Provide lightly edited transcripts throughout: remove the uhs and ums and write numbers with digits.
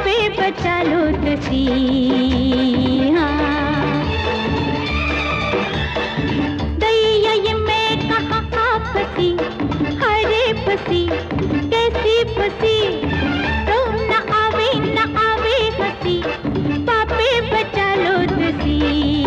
पापे बचा लो तुसी। हाँ दैया ये मैं कहाँ फंसी, हरे फंसी कैसी फंसी, रो न आवे हंसी, पापे बचा लो तुसी।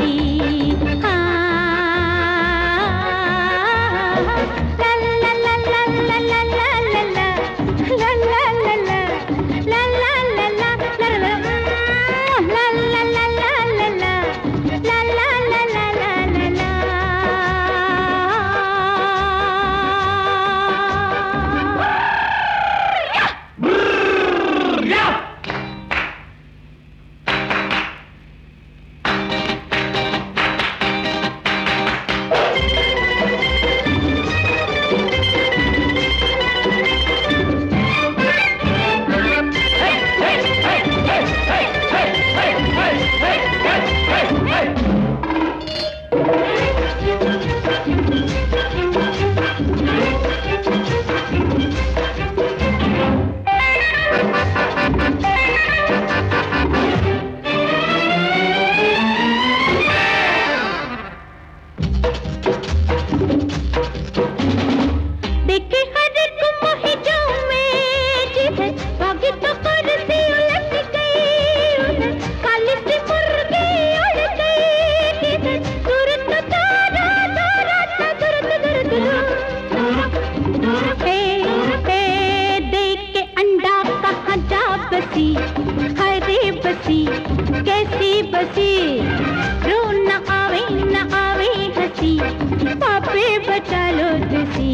हरे बसी कैसी बसी, रो न आवे हंसी, पापे बचा लो तुसी।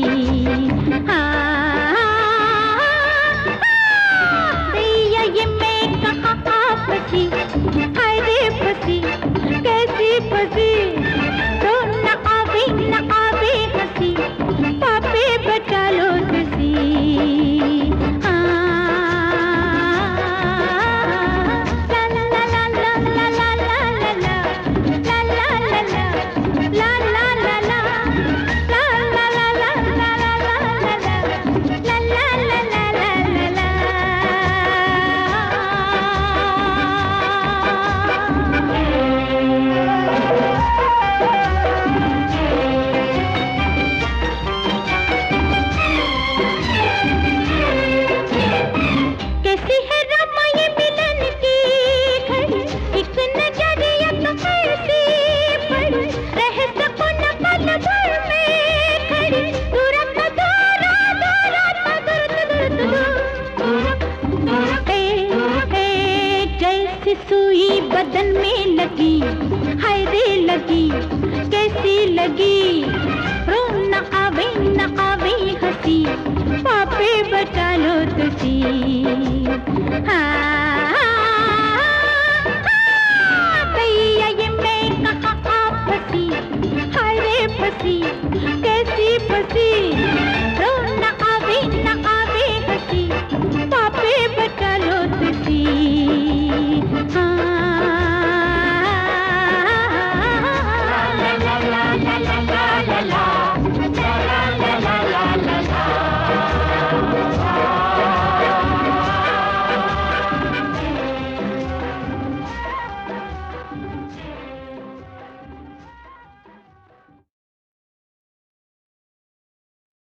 दैया ये मैं कहाँ फंसी, हरे फंसी कैसी फंसी, रो न आवे हंसी, पापे बचा लो तुसी। सुई बदन में लगी, हाय रे लगी कैसी लगी, रो न आवे हंसी, पापे बचा लो तुसी। दैया ये मैं कहाँ फंसी, हाय रे फंसी कैसी फंसी, रो न आवे